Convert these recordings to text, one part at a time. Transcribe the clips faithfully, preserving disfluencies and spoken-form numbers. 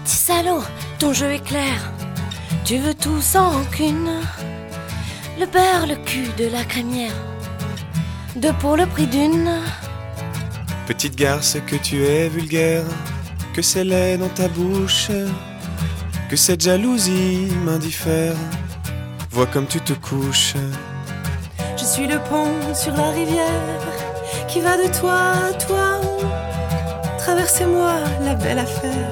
Petit salaud, ton jeu est clair. Tu veux tout sans rancune. Le beurre, le cul de la crémière. Deux pour le prix d'une. Petite garce, que tu es vulgaire, que c'est laid dans ta bouche, que cette jalousie m'indiffère. Vois comme tu te couches. Je suis le pont sur la rivière qui va de toi à toi. Traversez-moi la belle affaire.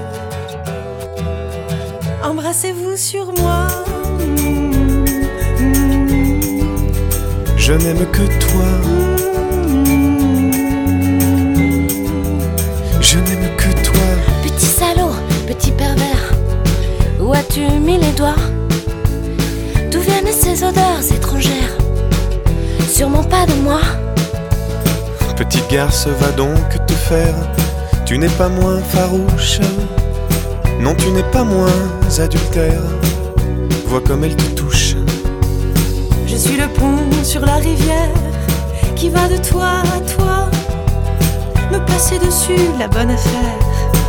Embrassez-vous sur moi. Je n'aime que toi. Je n'aime que toi. Petit salaud, petit pervers, où as-tu mis les doigts? D'où viennent ces odeurs étrangères? Sûrement pas de moi. Petite garce, va donc te faire. Tu n'es pas moins farouche. Non, tu n'es pas moins adultère. Vois comme elle te touche. Je suis le pont sur la rivière qui va de toi à toi. Me passer dessus, la bonne affaire.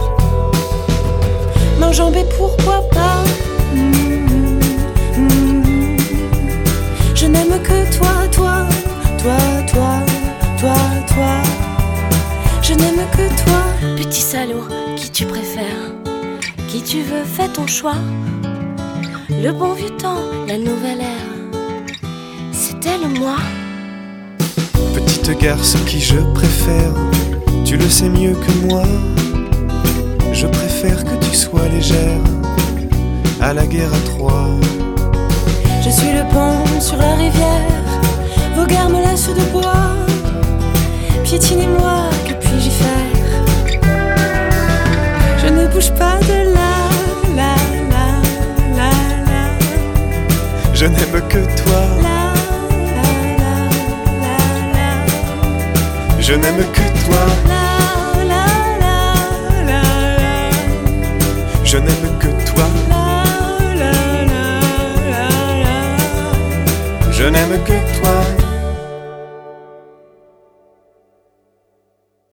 M'enjamber, pourquoi pas. Mmh, mmh. Je n'aime que toi, toi, toi, toi, toi, toi. Je n'aime que toi. Petit salaud, qui tu préfères? Qui tu veux, fais ton choix. Le bon vieux temps, la nouvelle ère, c'était le moi. Petite garce, qui je préfère? Tu le sais mieux que moi. Je préfère que tu sois légère. À la guerre à trois. Je suis le pont sur la rivière. Vos gares me laissent de bois. Piétinez-moi, que puis-je y faire? Je ne bouge pas de là, là, là, là, là. Je n'aime que toi. Là, là, là, là, là. Je n'aime que toi. Là, là, là, là, là. Je n'aime que toi. Là, là, là, là, là. Je n'aime que toi.